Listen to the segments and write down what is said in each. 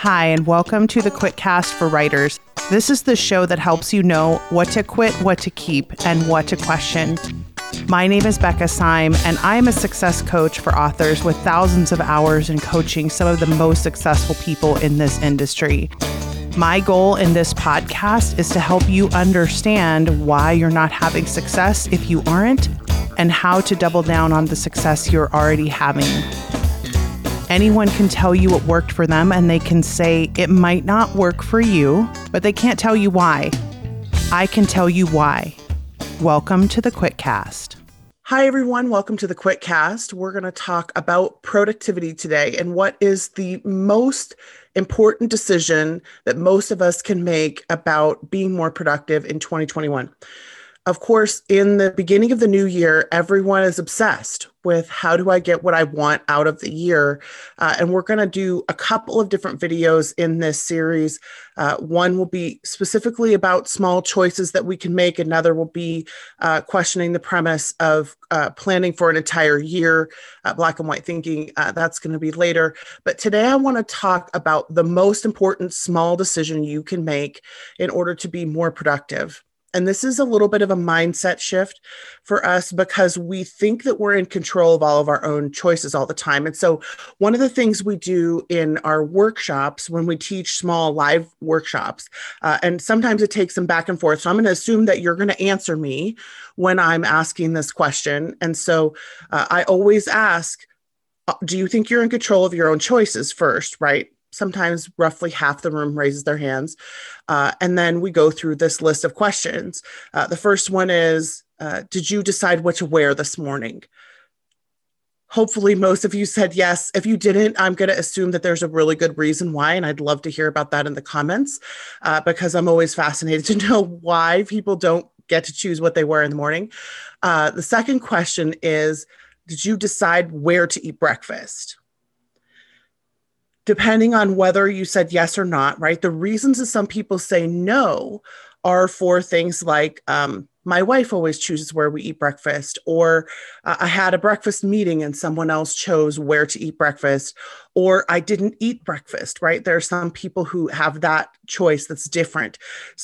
Hi, and welcome to the QuitCast for Writers. This is the show that helps you know what to quit, what to keep, and what to question. My name is Becca Syme, and I am a success coach for authors with thousands of hours in coaching some of the most successful people in this industry. My goal in this podcast is to help you understand why you're not having success if you aren't, and how to double down on the success you're already having. Anyone can tell you what worked for them, and they can say it might not work for you, but they can't tell you why. I can tell you why. Welcome to the QuitCast. Hi, everyone. Welcome to the QuitCast. We're going to talk about productivity today and what is the most important decision that most of us can make about being more productive in 2021. Of course, in the beginning of the new year, everyone is obsessed with how do I get what I want out of the year? And we're going to do a couple of different videos in this series. One will be specifically about small choices that we can make. Another will be questioning the premise of planning for an entire year, black and white thinking. That's going to be later. But today I want to talk about the most important small decision you can make in order to be more productive. And this is a little bit of a mindset shift for us because we think that we're in control of all of our own choices all the time. And so one of the things we do in our workshops when we teach small live workshops, and sometimes it takes them back and forth. So I'm going to assume that you're going to answer me when I'm asking this question. And so I always ask, do you think you're in control of your own choices first, right? Sometimes roughly half the room raises their hands. And then we go through this list of questions. The first one is, did you decide what to wear this morning? Hopefully most of you said yes. If you didn't, I'm going to assume that there's a really good reason why. And I'd love to hear about that in the comments because I'm always fascinated to know why people don't get to choose what they wear in the morning. The second question is, did you decide where to eat breakfast? Depending on whether you said yes or not, right? The reasons that some people say no are for things like, my wife always chooses where we eat breakfast, or I had a breakfast meeting and someone else chose where to eat breakfast, or I didn't eat breakfast, right? There are some people who have that choice that's different.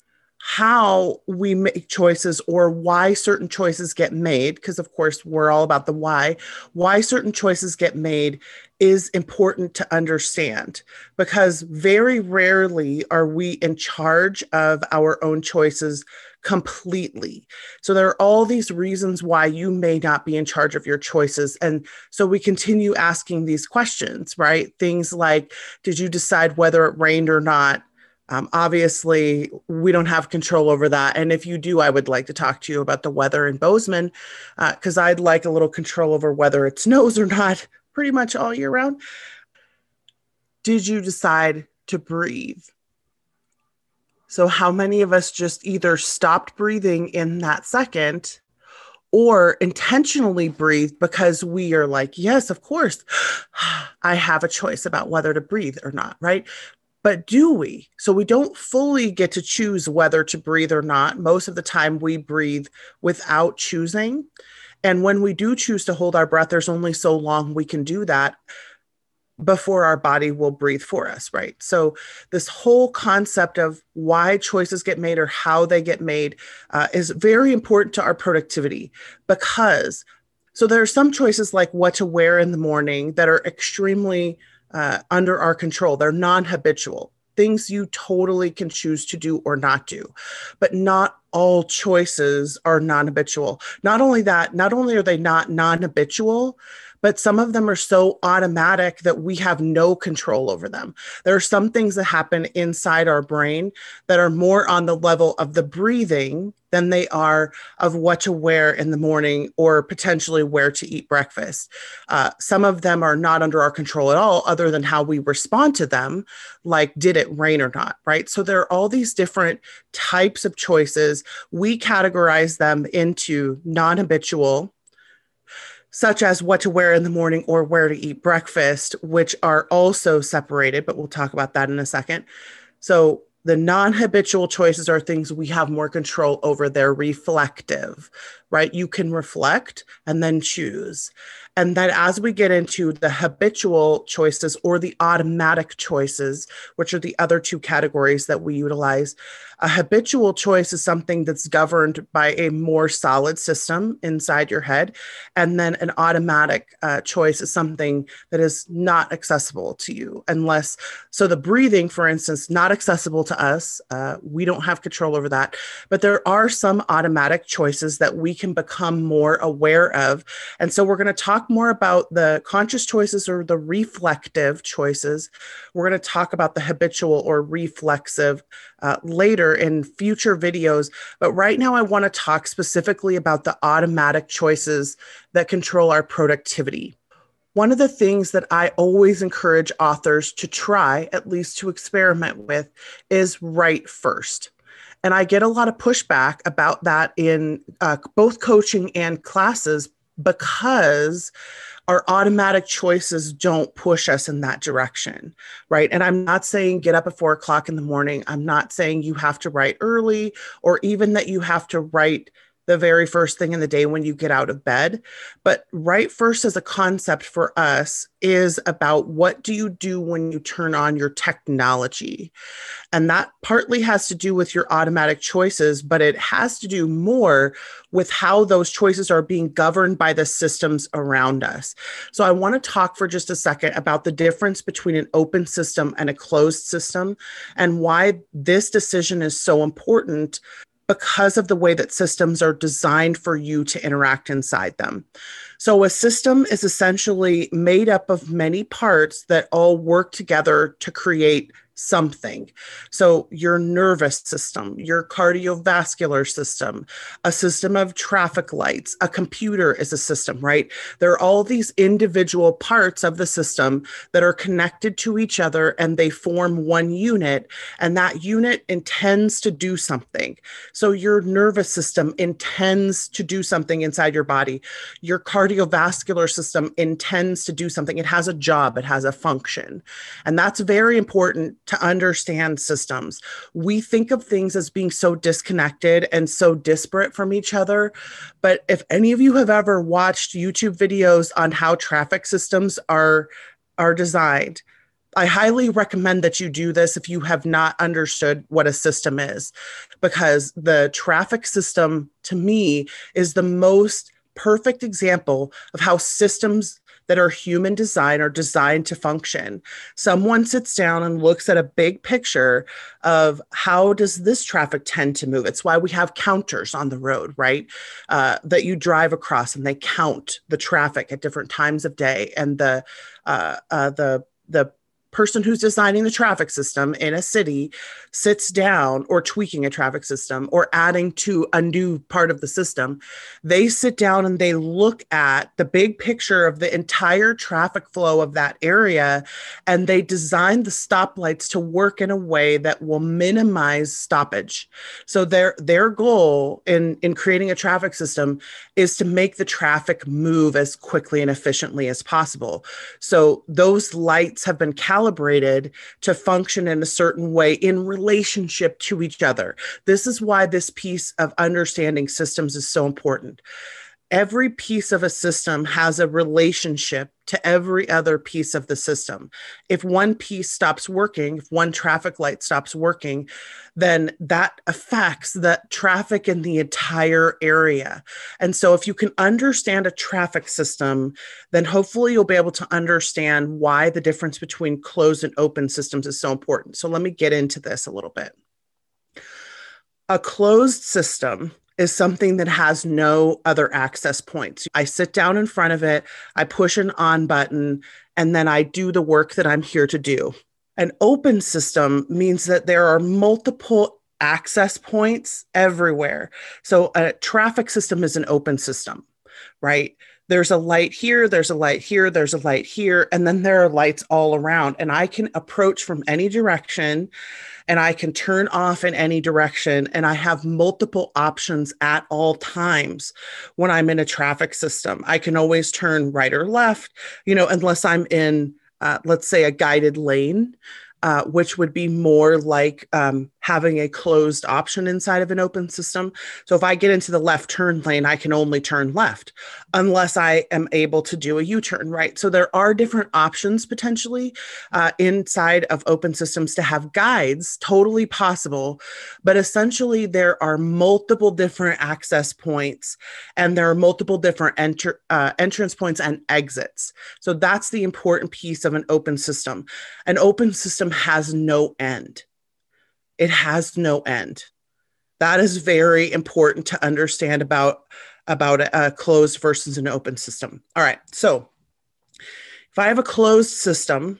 How we make choices or why certain choices get made, because of course we're all about the why certain choices get made is important to understand, because very rarely are we in charge of our own choices completely. So there are all these reasons why you may not be in charge of your choices. And so we continue asking these questions, right? Things like, did you decide whether it rained or not? Obviously, we don't have control over that. And if you do, I would like to talk to you about the weather in Bozeman, because I'd like a little control over whether it snows or not pretty much all year round. Did you decide to breathe? So how many of us just either stopped breathing in that second or intentionally breathe because we are like, yes, of course, I have a choice about whether to breathe or not, right? But do we? So we don't fully get to choose whether to breathe or not. Most of the time we breathe without choosing. And when we do choose to hold our breath, there's only so long we can do that before our body will breathe for us, right? So this whole concept of why choices get made or how they get made is very important to our productivity because so there are some choices like what to wear in the morning that are extremely under our control. They're non-habitual, things you totally can choose to do or not do, but not all choices are non-habitual. Not only that, not only are they not non-habitual, but some of them are so automatic that we have no control over them. There are some things that happen inside our brain that are more on the level of the breathing than they are of what to wear in the morning or potentially where to eat breakfast. Some of them are not under our control at all, other than how we respond to them, like did it rain or not, right? So there are all these different types of choices. We categorize them into non-habitual, such as what to wear in the morning or where to eat breakfast, which are also separated, but we'll talk about that in a second. So the non-habitual choices are things we have more control over. They're reflective, right? You can reflect and then choose. And then as we get into the habitual choices or the automatic choices, which are the other two categories that we utilize, a habitual choice is something that's governed by a more solid system inside your head. And then an automatic choice is something that is not accessible to you unless, so the breathing, for instance, not accessible to us. We don't have control over that. But there are some automatic choices that we can become more aware of. And so we're going to talk more about the conscious choices or the reflective choices. We're going to talk about the habitual or reflexive later in future videos. But right now, I want to talk specifically about the automatic choices that control our productivity. One of the things that I always encourage authors to try, at least to experiment with, is write first. And I get a lot of pushback about that in both coaching and classes because our automatic choices don't push us in that direction, right? And I'm not saying get up at 4 o'clock in the morning. I'm not saying you have to write early or even that you have to write the very first thing in the day when you get out of bed. But write first as a concept for us is about what do you do when you turn on your technology? And that partly has to do with your automatic choices, but it has to do more with how those choices are being governed by the systems around us. So I want to talk for just a second about the difference between an open system and a closed system and why this decision is so important because of the way that systems are designed for you to interact inside them. So a system is essentially made up of many parts that all work together to create something. So your nervous system, your cardiovascular system, a system of traffic lights, a computer is a system, right? There are all these individual parts of the system that are connected to each other and they form one unit, and that unit intends to do something. So your nervous system intends to do something inside your body. Your cardiovascular system intends to do something. It has a job, it has a function. And that's very important to understand systems. We think of things as being so disconnected and so disparate from each other. But if any of you have ever watched YouTube videos on how traffic systems are designed, I highly recommend that you do this if you have not understood what a system is, because the traffic system, to me, is the most perfect example of how systems that are human design are designed to function. Someone sits down and looks at a big picture of how does this traffic tend to move. It's why we have counters on the road, right? That you drive across and they count the traffic at different times of day. And the person who's designing the traffic system in a city sits down, or tweaking a traffic system or adding to a new part of the system. They sit down and they look at the big picture of the entire traffic flow of that area, and they design the stoplights to work in a way that will minimize stoppage. So their goal in creating a traffic system is to make the traffic move as quickly and efficiently as possible. So those lights have been calibrated to function in a certain way in relationship to each other. This is why this piece of understanding systems is so important. Every piece of a system has a relationship to every other piece of the system. If one piece stops working, if one traffic light stops working, then that affects the traffic in the entire area. And so if you can understand a traffic system, then hopefully you'll be able to understand why the difference between closed and open systems is so important. So let me get into this a little bit. A closed system is something that has no other access points. I sit down in front of it, I push an on button, and then I do the work that I'm here to do. An open system means that there are multiple access points everywhere. So a traffic system is an open system, right? There's a light here, there's a light here, there's a light here, and then there are lights all around. And I can approach from any direction, and I can turn off in any direction. And I have multiple options at all times when I'm in a traffic system. I can always turn right or left, unless I'm in, let's say, a guided lane, which would be more like having a closed option inside of an open system. So if I get into the left turn lane, I can only turn left unless I am able to do a U-turn, right? So there are different options potentially inside of open systems to have guides, totally possible. But essentially, there are multiple different access points and there are multiple different entrance points and exits. So that's the important piece of an open system. An open system has no end. It has no end. That is very important to understand about a closed versus an open system. All right. So if I have a closed system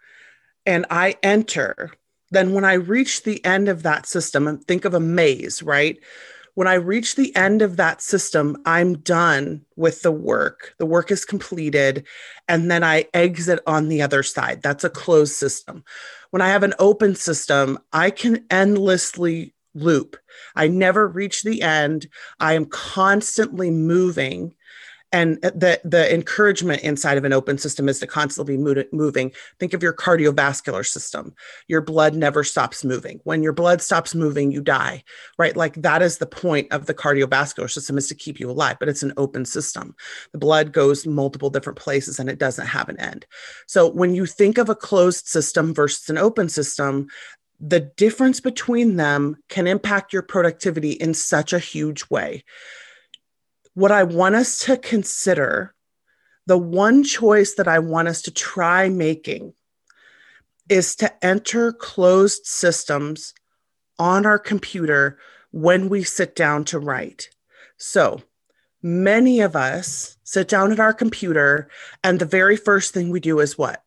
and I enter, then when I reach the end of that system, and think of a maze, right? When I reach the end of that system, I'm done with the work. The work is completed, and then I exit on the other side. That's a closed system. When I have an open system, I can endlessly loop. I never reach the end. I am constantly moving. And the encouragement inside of an open system is to constantly moving. Think of your cardiovascular system. Your blood never stops moving. When your blood stops moving, you die, right? Like that is the point of the cardiovascular system, is to keep you alive, but it's an open system. The blood goes multiple different places and it doesn't have an end. So when you think of a closed system versus an open system, the difference between them can impact your productivity in such a huge way. What I want us to consider, the one choice that I want us to try making, is to enter closed systems on our computer when we sit down to write. So many of us sit down at our computer, and the very first thing we do is what?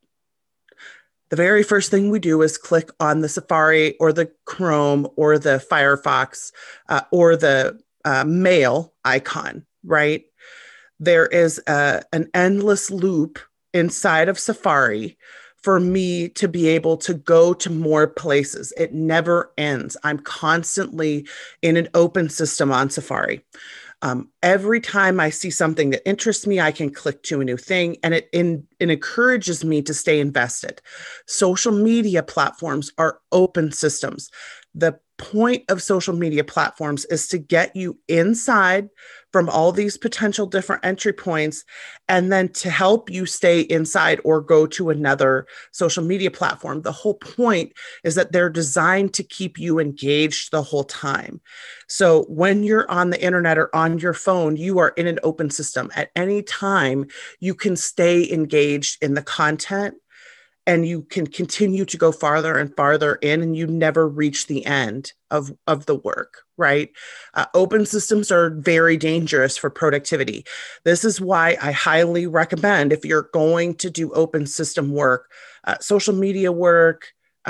The very first thing we do is click on the Safari or the Chrome or the Firefox or the mail icon, right? There is an endless loop inside of Safari for me to be able to go to more places. It never ends. I'm constantly in an open system on Safari. Every time I see something that interests me, I can click to a new thing, and it encourages me to stay invested. Social media platforms are open systems. The point of social media platforms is to get you inside from all these potential different entry points, and then to help you stay inside or go to another social media platform. The whole point is that they're designed to keep you engaged the whole time. So when you're on the internet or on your phone, you are in an open system. At any time, you can stay engaged in the content, and you can continue to go farther and farther in, and you never reach the end of the work, right? Open systems are very dangerous for productivity. This is why I highly recommend, if you're going to do open system work, social media work,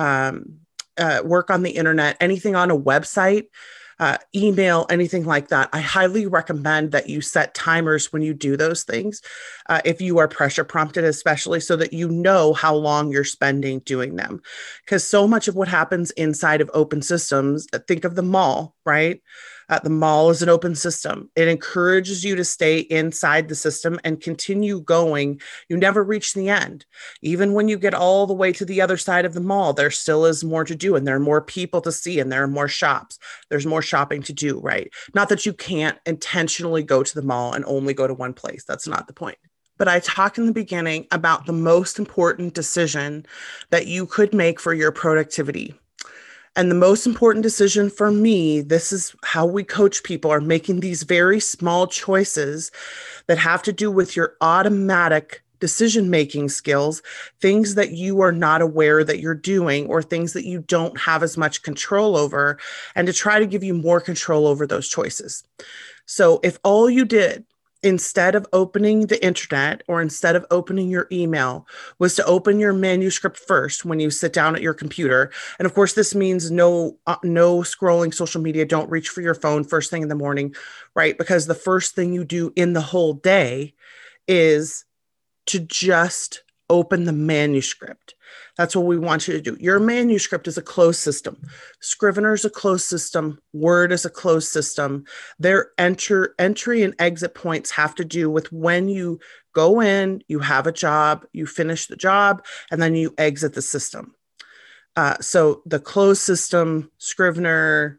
work on the internet, anything on a website, email, anything like that, I highly recommend that you set timers when you do those things. If you are pressure prompted, especially, so that you know how long you're spending doing them. Because so much of what happens inside of open systems, think of the mall, right? The mall is an open system. It encourages you to stay inside the system and continue going. You never reach the end. Even when you get all the way to the other side of the mall, there still is more to do, and there are more people to see, and there are more shops. There's more shopping to do, right? Not that you can't intentionally go to the mall and only go to one place. That's not the point. But I talked in the beginning about the most important decision that you could make for your productivity. And the most important decision for me, this is how we coach people, are making these very small choices that have to do with your automatic decision-making skills, things that you are not aware that you're doing, or things that you don't have as much control over, and to try to give you more control over those choices. So if all you did, instead of opening the internet or instead of opening your email, was to open your manuscript first when you sit down at your computer. And of course, this means no scrolling social media. Don't reach for your phone first thing in the morning, right? Because the first thing you do in the whole day is to just open the manuscript. That's what we want you to do. Your manuscript is a closed system. Scrivener is a closed system. Word is a closed system. Their entry and exit points have to do with when you go in, you have a job, you finish the job, and then you exit the system. So the closed system, Scrivener,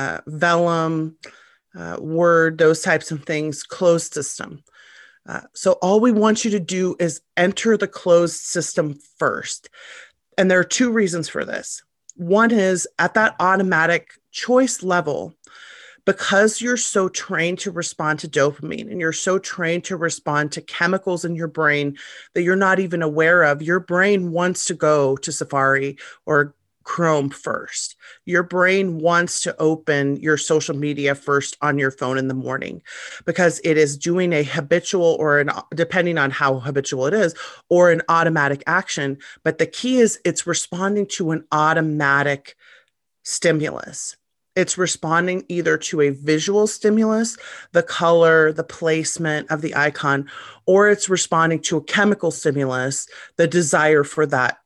Vellum, Word, those types of things, closed system. So all we want you to do is enter the closed system first. And there are two reasons for this. One is at that automatic choice level, because you're so trained to respond to dopamine and you're so trained to respond to chemicals in your brain that you're not even aware of, your brain wants to go to Safari or Chrome first. Your brain wants to open your social media first on your phone in the morning because it is doing a habitual or depending on how habitual it is, or an automatic action. But the key is it's responding to an automatic stimulus. It's responding either to a visual stimulus, the color, the placement of the icon, or it's responding to a chemical stimulus, the desire for that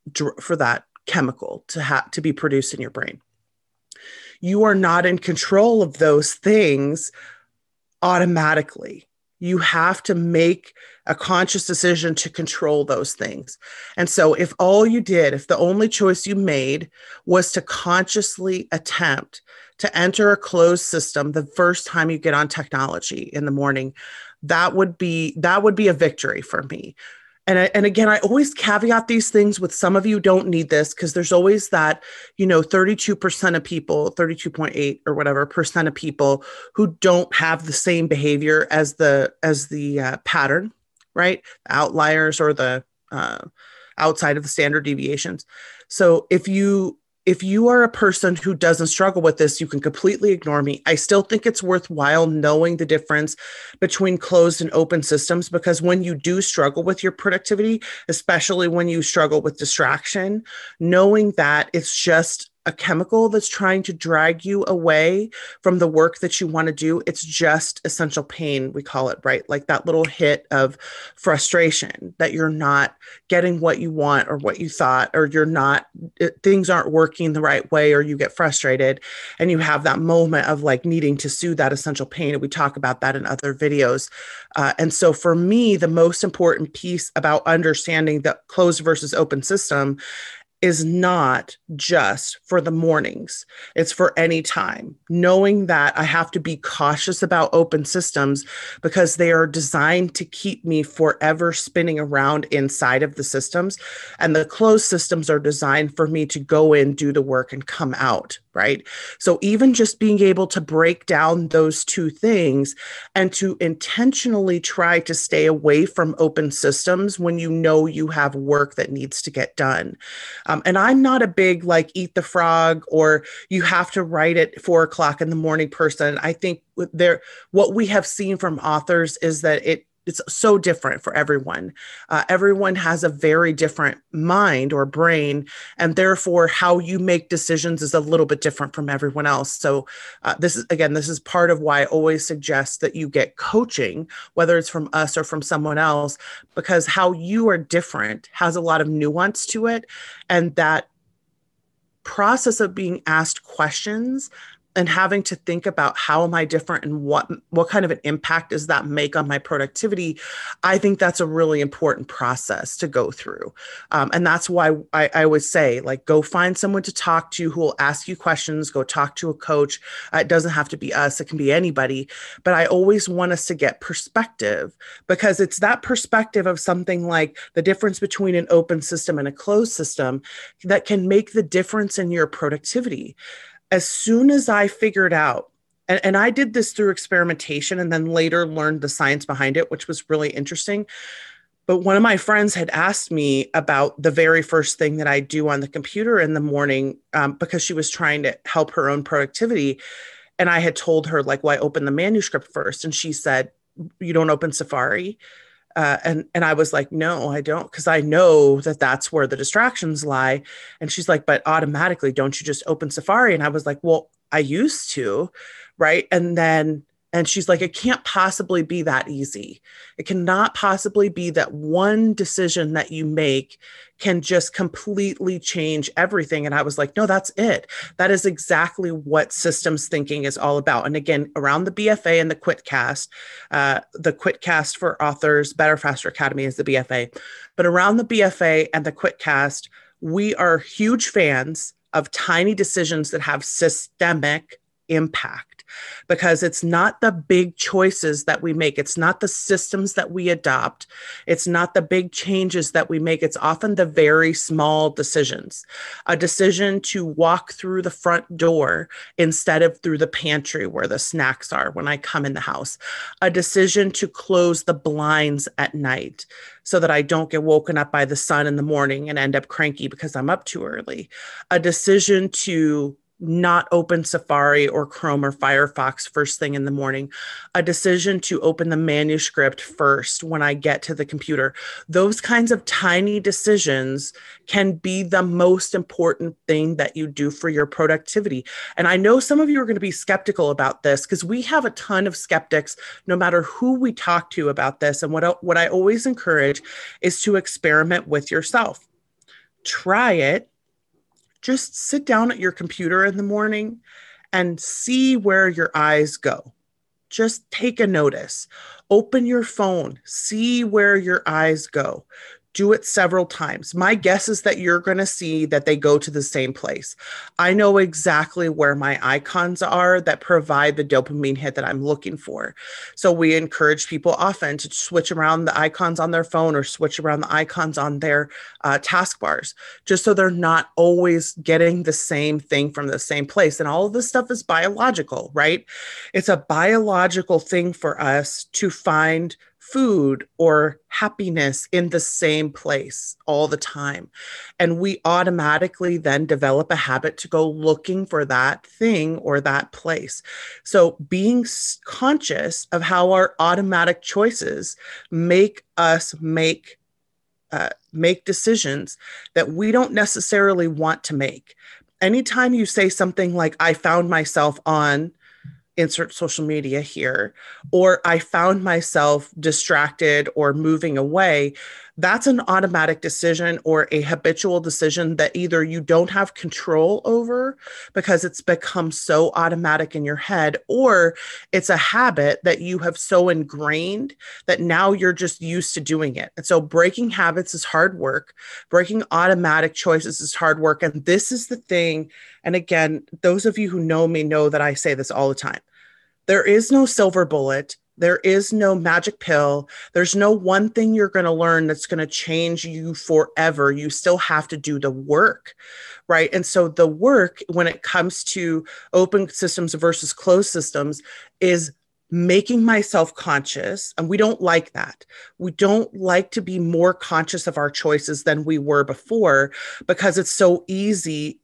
chemical to be produced in your brain. You are not in control of those things automatically. You have to make a conscious decision to control those things. And so if the only choice you made was to consciously attempt to enter a closed system the first time you get on technology in the morning, that would be a victory for me. And again, I always caveat these things with some of you don't need this because there's always that, 32% of people, 32.8 or whatever percent of people who don't have the same behavior as the pattern, right? Outliers or the outside of the standard deviations. So if you are a person who doesn't struggle with this, you can completely ignore me. I still think it's worthwhile knowing the difference between closed and open systems, because when you do struggle with your productivity, especially when you struggle with distraction, knowing that it's just a chemical that's trying to drag you away from the work that you want to do. It's just essential pain, we call it, right? Like that little hit of frustration that you're not getting what you want or what you thought, or things aren't working the right way, or you get frustrated and you have that moment of like needing to soothe that essential pain. And we talk about that in other videos. And so for me, the most important piece about understanding the closed versus open system is not just for the mornings. It's for any time. Knowing that I have to be cautious about open systems because they are designed to keep me forever spinning around inside of the systems. And the closed systems are designed for me to go in, do the work, and come out, right? So even just being able to break down those two things and to intentionally try to stay away from open systems when you know you have work that needs to get done. And I'm not a big like eat the frog or you have to write at 4:00 in the morning person. I think what we have seen from authors is that it's so different for everyone. Everyone has a very different mind or brain, and therefore how you make decisions is a little bit different from everyone else. So this is part of why I always suggest that you get coaching, whether it's from us or from someone else, because how you are different has a lot of nuance to it. And that process of being asked questions and having to think about how am I different and what kind of an impact does that make on my productivity, I think that's a really important process to go through. And that's why I always say, like, go find someone to talk to who will ask you questions, go talk to a coach. It doesn't have to be us, it can be anybody. But I always want us to get perspective, because it's that perspective of something like the difference between an open system and a closed system that can make the difference in your productivity. As soon as I figured out, and I did this through experimentation and then later learned the science behind it, which was really interesting. But one of my friends had asked me about the very first thing that I do on the computer in the morning, because she was trying to help her own productivity. And I had told her, like, well, I open the manuscript first. And she said, you don't open Safari? And I was like, no, I don't, because I know that that's where the distractions lie. And she's like, but automatically, don't you just open Safari? And I was like, well, I used to, right? And she's like, it can't possibly be that easy. It cannot possibly be that one decision that you make can just completely change everything. And I was like, no, that's it. That is exactly what systems thinking is all about. And again, around the BFA and the QuitCast for authors, Better Faster Academy is the BFA. But around the BFA and the QuitCast, we are huge fans of tiny decisions that have systemic impact, because it's not the big choices that we make. It's not the systems that we adopt. It's not the big changes that we make. It's often the very small decisions. A decision to walk through the front door instead of through the pantry where the snacks are when I come in the house. A decision to close the blinds at night so that I don't get woken up by the sun in the morning and end up cranky because I'm up too early. A decision to not open Safari or Chrome or Firefox first thing in the morning, a decision to open the manuscript first when I get to the computer. Those kinds of tiny decisions can be the most important thing that you do for your productivity. And I know some of you are going to be skeptical about this because we have a ton of skeptics, no matter who we talk to about this. And what I always encourage is to experiment with yourself. Try it. Just sit down at your computer in the morning and see where your eyes go. Just take a notice. Open your phone, see where your eyes go. Do it several times. My guess is that you're going to see that they go to the same place. I know exactly where my icons are that provide the dopamine hit that I'm looking for. So we encourage people often to switch around the icons on their phone or switch around the icons on their taskbars, just so they're not always getting the same thing from the same place. And all of this stuff is biological, right? It's a biological thing for us to find food or happiness in the same place all the time. And we automatically then develop a habit to go looking for that thing or that place. So being conscious of how our automatic choices make us make decisions that we don't necessarily want to make. Anytime you say something like, I found myself on insert social media here, or I found myself distracted or moving away, that's an automatic decision or a habitual decision that either you don't have control over because it's become so automatic in your head, or it's a habit that you have so ingrained that now you're just used to doing it. And so breaking habits is hard work. Breaking automatic choices is hard work. And this is the thing. And again, those of you who know me know that I say this all the time. There is no silver bullet. There is no magic pill. There's no one thing you're going to learn that's going to change you forever. You still have to do the work, right? And so the work, when it comes to open systems versus closed systems, is making myself conscious. And we don't like that. We don't like to be more conscious of our choices than we were before because it's so easy.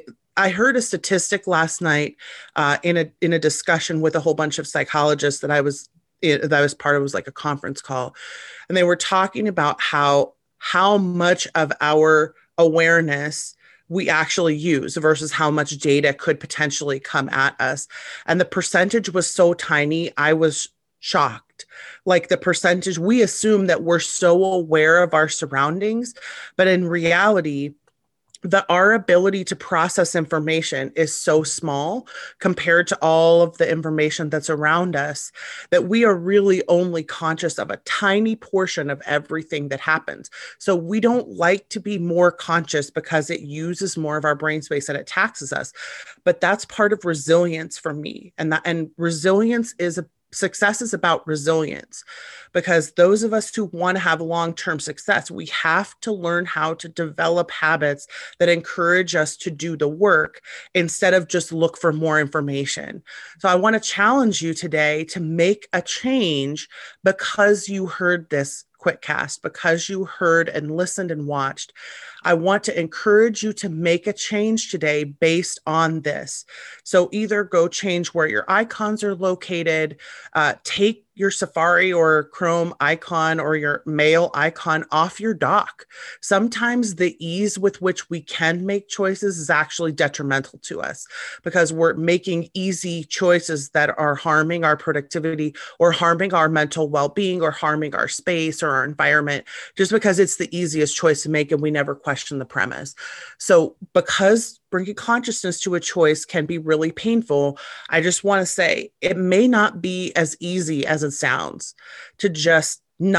I heard a statistic last night in a discussion with a whole bunch of psychologists that I was part of. It was like a conference call, and they were talking about how much of our awareness we actually use versus how much data could potentially come at us. And the percentage was so tiny, I was shocked. Like the percentage, we assume that we're so aware of our surroundings, but in reality, our ability to process information is so small compared to all of the information that's around us that we are really only conscious of a tiny portion of everything that happens. So we don't like to be more conscious because it uses more of our brain space and it taxes us. But that's part of resilience for me. And resilience is success is about resilience, because those of us who want to have long-term success, we have to learn how to develop habits that encourage us to do the work instead of just look for more information. So I want to challenge you today to make a change because you heard this QuickCast, because you heard and listened and watched. I want to encourage you to make a change today based on this. So either go change where your icons are located, take your Safari or Chrome icon or your mail icon off your dock. Sometimes the ease with which we can make choices is actually detrimental to us because we're making easy choices that are harming our productivity or harming our mental well-being or harming our space or our environment just because it's the easiest choice to make and we never question the premise. So because bringing consciousness to a choice can be really painful, I just want to say it may not be as easy as it sounds to just not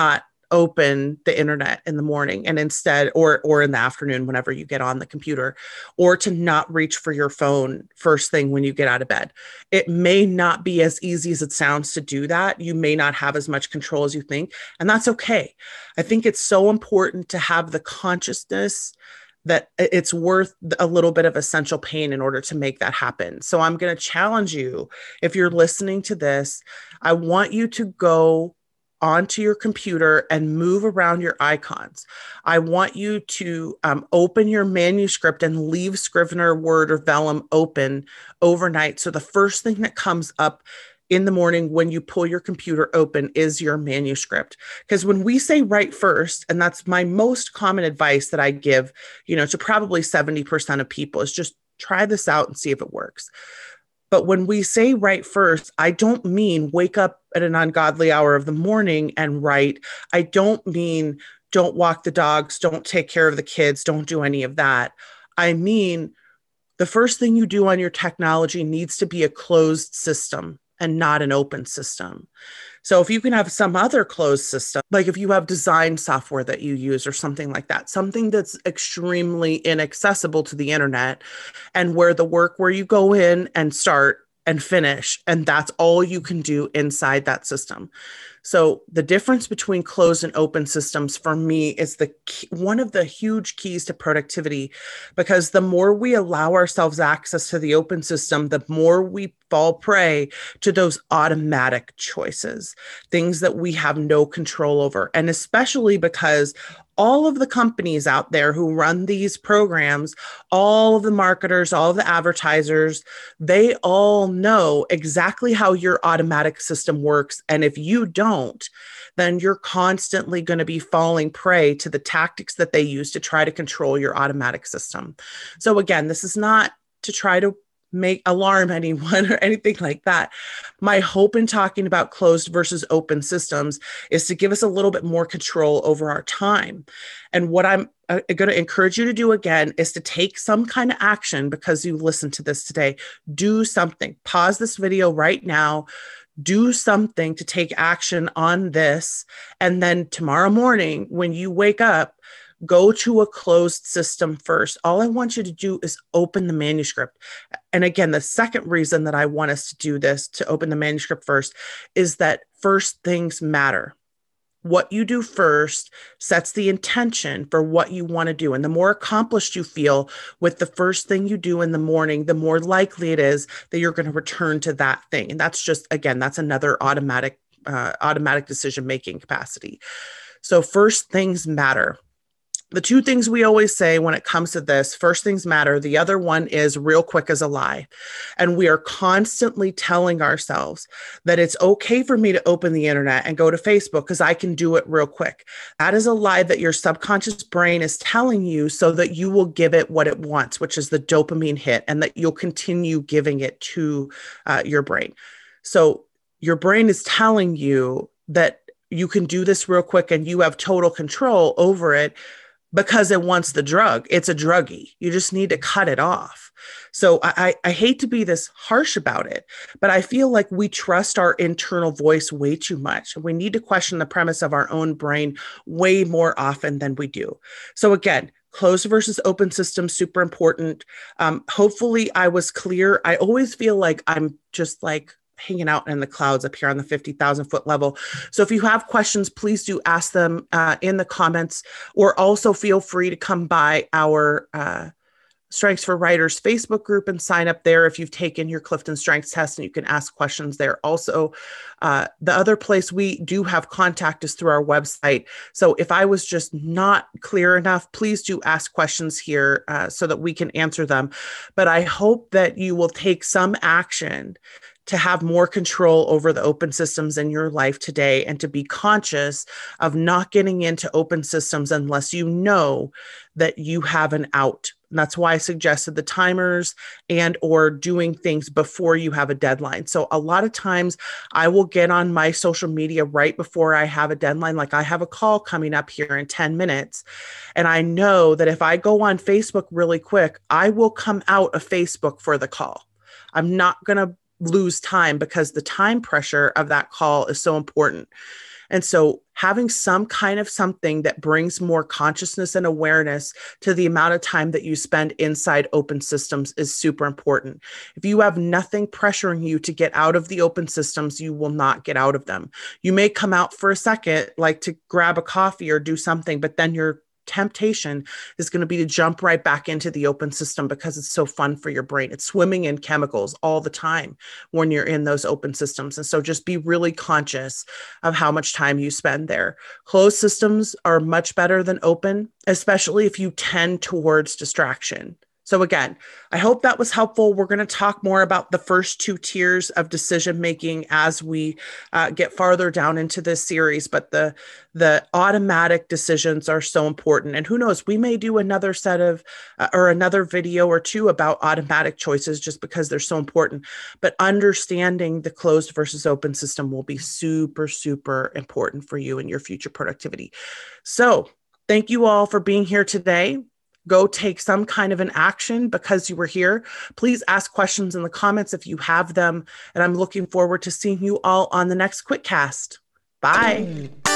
open the internet in the morning and instead, or in the afternoon, whenever you get on the computer, or to not reach for your phone first thing when you get out of bed. It may not be as easy as it sounds to do that. You may not have as much control as you think, and that's okay. I think it's so important to have the consciousness that it's worth a little bit of essential pain in order to make that happen. So I'm going to challenge you. If you're listening to this, I want you to go onto your computer and move around your icons. I want you to open your manuscript and leave Scrivener, Word, or Vellum open overnight. So the first thing that comes up in the morning when you pull your computer open is your manuscript. Because when we say write first, and that's my most common advice that I give, to probably 70% of people, is just try this out and see if it works. But when we say write first, I don't mean wake up at an ungodly hour of the morning and write. I don't mean don't walk the dogs, don't take care of the kids, don't do any of that. I mean, the first thing you do on your technology needs to be a closed system and not an open system. So if you can have some other closed system, like if you have design software that you use or something like that, something that's extremely inaccessible to the internet, and where you go in and start and finish, and that's all you can do inside that system. So the difference between closed and open systems for me is one of the huge keys to productivity, because the more we allow ourselves access to the open system, the more we fall prey to those automatic choices, things that we have no control over. And especially because all of the companies out there who run these programs, all of the marketers, all of the advertisers, they all know exactly how your automatic system works. And if you don't, then you're constantly going to be falling prey to the tactics that they use to try to control your automatic system. So again, this is not to try to alarm anyone or anything like that. My hope in talking about closed versus open systems is to give us a little bit more control over our time. And what I'm going to encourage you to do again is to take some kind of action, because you listened to this today. Do something. Pause this video right now. Do something to take action on this. And then tomorrow morning, when you wake up, go to a closed system first. All I want you to do is open the manuscript. And again, the second reason that I want us to do this, to open the manuscript first, is that first things matter. What you do first sets the intention for what you want to do. And the more accomplished you feel with the first thing you do in the morning, the more likely it is that you're going to return to that thing. And that's just, again, that's another automatic decision-making capacity. So first things matter. The two things we always say when it comes to this, first things matter. The other one is real quick as a lie. And we are constantly telling ourselves that it's okay for me to open the internet and go to Facebook because I can do it real quick. That is a lie that your subconscious brain is telling you so that you will give it what it wants, which is the dopamine hit, and that you'll continue giving it to your brain. So your brain is telling you that you can do this real quick and you have total control over it, because it wants the drug. It's a druggie. You just need to cut it off. So I hate to be this harsh about it, but I feel like we trust our internal voice way too much. We need to question the premise of our own brain way more often than we do. So again, closed versus open systems, super important. Hopefully I was clear. I always feel like I'm just like hanging out in the clouds up here on the 50,000 foot level. So if you have questions, please do ask them in the comments, or also feel free to come by our Strengths for Writers Facebook group and sign up there if you've taken your Clifton Strengths test, and you can ask questions there. Also, the other place we do have contact is through our website. So if I was just not clear enough, please do ask questions here so that we can answer them. But I hope that you will take some action to have more control over the open systems in your life today, and to be conscious of not getting into open systems unless you know that you have an out. And that's why I suggested the timers and or doing things before you have a deadline. So a lot of times I will get on my social media right before I have a deadline. Like I have a call coming up here in 10 minutes. And I know that if I go on Facebook really quick, I will come out of Facebook for the call. I'm not going to lose time, because the time pressure of that call is so important. And so having some kind of something that brings more consciousness and awareness to the amount of time that you spend inside open systems is super important. If you have nothing pressuring you to get out of the open systems, you will not get out of them. You may come out for a second, like to grab a coffee or do something, but then your temptation is going to be to jump right back into the open system because it's so fun for your brain. It's swimming in chemicals all the time when you're in those open systems. And so just be really conscious of how much time you spend there. Closed systems are much better than open, especially if you tend towards distraction. So again, I hope that was helpful. We're going to talk more about the first two tiers of decision making as we get farther down into this series. But the automatic decisions are so important. And who knows, we may do another set of or another video or two about automatic choices just because they're so important. But understanding the closed versus open system will be super, super important for you and your future productivity. So thank you all for being here today. Go take some kind of an action because you were here. Please ask questions in the comments if you have them. And I'm looking forward to seeing you all on the next QuickCast. Bye.